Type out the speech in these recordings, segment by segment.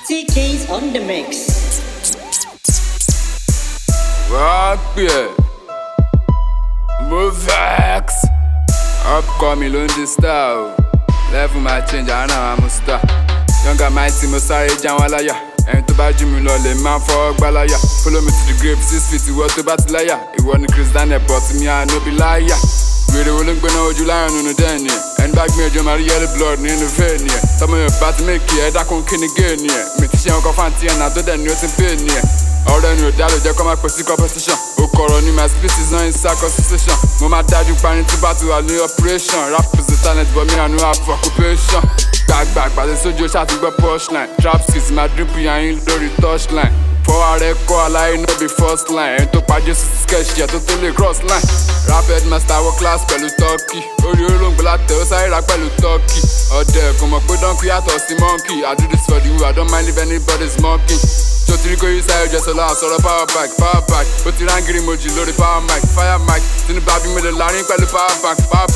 TK's on the mix. Rock yeah. Move X. Upcoming on the style. Level my change, I know I'm a star. Younger mighty, mo sorry, Janwalaya. And to buy Jimmy Lolly, man for Balaya. Follow me to the grave, 6 feet, what to Batlaya. It wasn't Chris Daniel, but me, I no be liar. We the willing to know July on the den. And back me, John Maria, the blood in the vein. Some of your bat make it, I can't kill again. Metisha, Cofanti, and I do that nothing pain. All the new data, they come up with the competition. Who corona, my species not in circumcision. Mama dad, you planning to battle a new operation. Rap is the talent, but me, I know how for occupation. Back, but the soldier shot to go push line. Trap skis, my drip, I ain't lorry touch line. For a record, I know the first line. And to pass just sketch, yeah, totally cross line. Rap headmaster, work class, pẹ̀lú turkey. Ori olóhùn gbọ́lá tẹ̀ ó sáré rap pẹ̀lú turkey. Ọ̀dẹ̀ kò mọ̀ pé dọ́ńkì yàtọ̀ sí monkey. I do this for the who, I don't mind if anybody's mocking. So tiri ko yí sáyé jẹ́ sọ́lá sọ̀rọ̀ power back. Ó ti rángìrì mojì lórí power mic, fire mic. Tinubu àbí mi lè lárín pẹ̀lú power bank.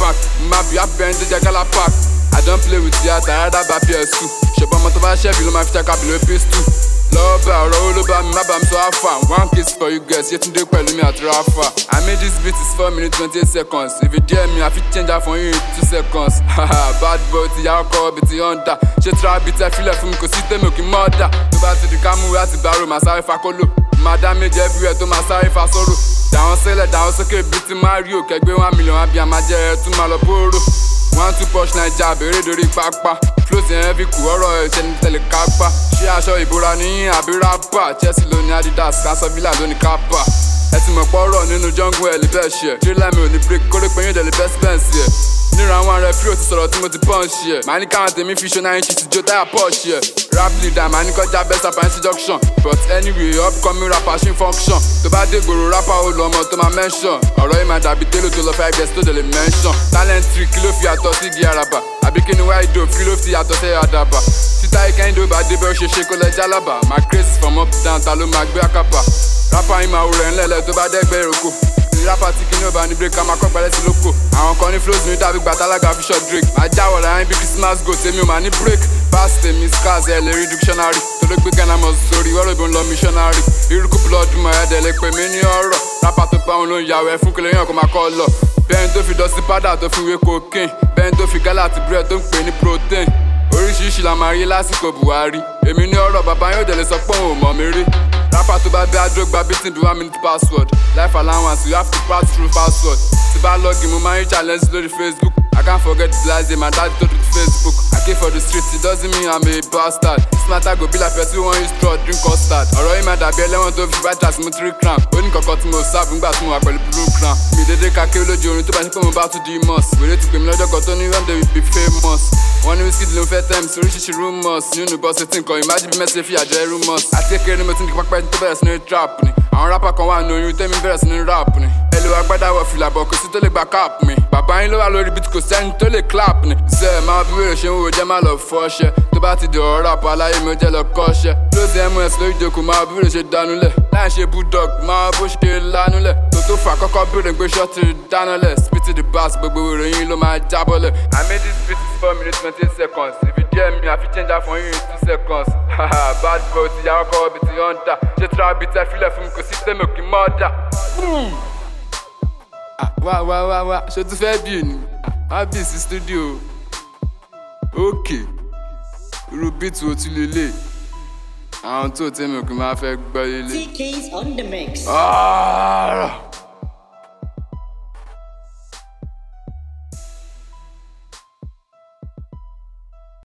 Má bí abẹ́rẹ́ tó jẹ́ gálá park. I don't play with theatre, I rather buy PS2. Ṣùgbọ́n mo tó bá ṣẹ́bi ló máa fi ṣẹ́ka bí ló PS2. Lọ́wọ́ bá ọ̀rọ̀ ó ló bá mi, má bá mi sọ àfà. One kiss for you guys, Yetunde pẹ̀lú mi àti Rafa. I made this beat is 4 minutes 28 seconds. If you dare me, I fit change that for you in 2 seconds. Haha, bad boy ti yà ọkọ̀ bí ti Honda. Ṣé tra bí tẹ filẹ̀ fún mi kò sí tèmi ò kí mọ́dà. Tó bá ti di kámú láti bárò, màá sáré fa kóló. Màá dá méjì everywhere tó máa sáré fa sóró. Dàwọn sílẹ̀ dàwọn sókè bí ti Mario. Kẹgbẹ́ 1 million àbí àmàjẹ́ ẹ̀ tún máa lọ bóró. 1-2 push Naija bèrè dórí pápá. Flows in heavy kù ọ̀rọ̀ ẹ̀ṣẹ̀ ní tẹ̀lé kápá. Ṣé aṣọ ìbora ní àbí rápà? Chelsea ló ní Adidas, Aston Villa ló ní kápá. Ẹ ti mọ̀ pọ́rọ̀ nínú jungle ẹ̀ lè bẹ́ẹ̀ ṣe. Tírélà mi ò ní break, kórè pé yín dẹ̀ lè bẹ́ẹ̀ spẹ́ǹsì ẹ̀. Níra àwọn rẹfúrì ò ti sọ̀rọ̀ tí mo ti pọ́ǹsì ẹ̀. Màá ní káwọn tèmi fi ṣọ́nà inch ti jó táyà pọ́ọ̀ṣì ẹ̀. Rap leader màá ní kọjá best rapper introduction. But anyway, upcoming rapper ṣì ń function. Tó bá dé gbòòrò rapper ó lọ ọmọ tó máa mention. Ọ̀rọ̀ yìí máa dàbí télò tó lọ 5 years tó dẹ̀ lè mention. Talent trick kí ló fi àtọ̀ sí igi àràbà? Àbí kí ni wáyé dope kí ló fi àtọ̀ sẹ́yà àdàbà? Títà ìkẹ́yìndó bá dé bẹ́ẹ̀ ṣe kó lẹ jálábà. My craze from up down ta ló máa gbé àkàpà. Rapper yìí máa wò rẹ̀ ńlẹ̀lẹ̀ tó bá dẹ́gbẹ́ ìrókò. Rapper tí kí ni ó bá ní break ká máa kọ́ gbálẹ̀ sí lóko. Àwọn kan ní flows mi tàbí gbàtàlágà fi short Drake. Àjáwọ̀ láyé bí Christmas go tèmi ò máa ní break. Pass tèmi scars ẹ̀ lè rí dictionary. Torí pé Ghana mọ̀ sórí wọ́rọ̀ ìbò ń lọ missionary. Irúkú blood mọ̀ ẹ̀dẹ̀ lè pè mí ní ọ̀rọ̀. Rapper tó pa òun ló ń yàwó ẹ̀ fún kílẹ̀ yàn kó máa kọ́ lọ. Bẹ́ẹ̀ni tó fi dọ̀sí padà tó fi wé cocaine. Bẹ́ẹ̀ni tó fi gálà àti bread tó ń pè ní protein. Oríṣiríṣi la máa rí lásìkò Buhari. Èmi ní ọ̀rọ̀ bàbá yóò dẹ̀ lè sọ pé òun ò mọ̀ mi rí. Rapper tó bá bẹ́ àdógba beating bí 1 minute password. Life allowance, you have to pass through password. Tí bá lọ́gì mo máa ń rí challenge lórí Facebook. I can't forget the last day my dad told me to Facebook. I came for the streets, it doesn't mean I'm a bastard. This matter go be like person who wan use straw drink custard. Ọ̀rọ̀ yìí máa dàbí ẹlẹ́wọ̀n tó fi white as mo 3 crown. Ó ní kọ̀kọ́ tí mo sáàbù nígbà tí mo wà pẹ̀lú blue crown. Mi dédé kakẹ́ lójú orin tó bá ní pé mo bá tún di mos. Wèrè ti pè mí lọ́jọ́ kan tó ní one day we be famous. Wọ́n ní whisky ló ń fẹ́ times oríṣiríṣi rumors. Nínú bọ́sẹ̀ tí nǹkan imagine bí mẹ́sẹ̀ fi àjẹ́ rumors. Àti kékeré ni mo ti ń kí pápá tó bẹ̀rẹ̀ sí ní trap ni. Àwọn rapper kan wà ní oyún tẹ́mi bẹ̀rẹ̀ sí ní rap ni. Ẹlò agbádá wọ fìlà bọ̀ kò sí tó lè gba cap mi. Bàbá yín ló wà lórí beat kò sẹ́ni tó lè clap ni. Ṣé máa bí wèrè ṣe ń wo jẹ́ máa lọ fọ́ṣẹ́. Tó bá ti di ọ̀rọ̀ rap aláyé mi ó jẹ́ lọ kọ́ṣẹ́. Close ms lórí ìjókòó máa bí wèrè ṣe dánúlẹ̀. Láì ṣe bulldog máa bó ṣe lánúlẹ̀. Tó fà kọ́kọ́ bèrè pé ṣọ́ọ̀tì dánúlẹ̀. Spit the bass gbogbo wèrè yín ló máa jábọ́lẹ̀. I made this beat is 4 minutes 28 seconds. If you dare me, I fit change that for you in 2 seconds. Haha, bad boy ti yà ọkọ̀ bí ti Honda. Ṣé tra bí tẹ filẹ̀ fún mi kò sí tèmi ò kí mọ́dà? Wá, ṣé o tún fẹ́ bí ni? Má bí sí studio. Okay, irú beat wo tún lélẹ̀? Àwọn tó tèmi ò kí máa fẹ́ gbọ́ lélẹ̀. TK's on the mix.